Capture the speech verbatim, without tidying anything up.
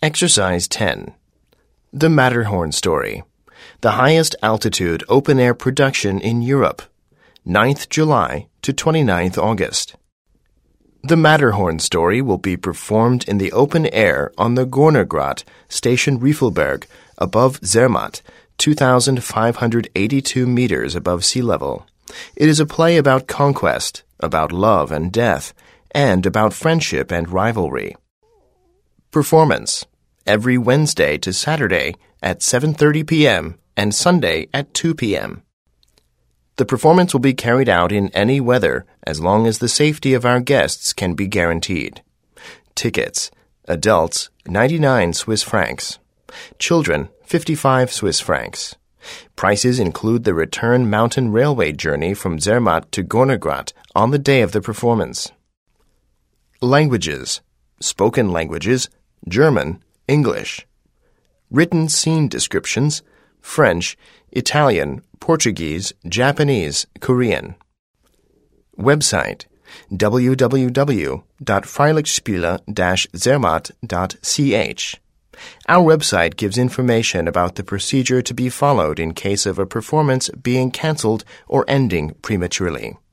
Exercise ten. The Matterhorn Story. The highest altitude open-air production in Europe. ninth July to twenty-ninth August. The Matterhorn Story will be performed in the open air on the Gornergrat, Station Riffelberg, above Zermatt, two thousand five hundred eighty-two meters above sea level. It is a play about conquest, about love and death, and about friendship and rivalry. Performance. Every Wednesday to Saturday at seven thirty p.m. and Sunday at two p.m. The performance will be carried out in any weather as long as the safety of our guests can be guaranteed. Tickets. Adults, ninety-nine Swiss francs. Children, fifty-five Swiss francs. Prices include the return mountain railway journey from Zermatt to Gornergrat on the day of the performance. Languages. Spoken languages, German, English. Written scene descriptions, French, Italian, Portuguese, Japanese, Korean. Website, w w w dot freilichtspiele dash zermatt dot c h. Our website gives information about the procedure to be followed in case of a performance being canceled or ending prematurely.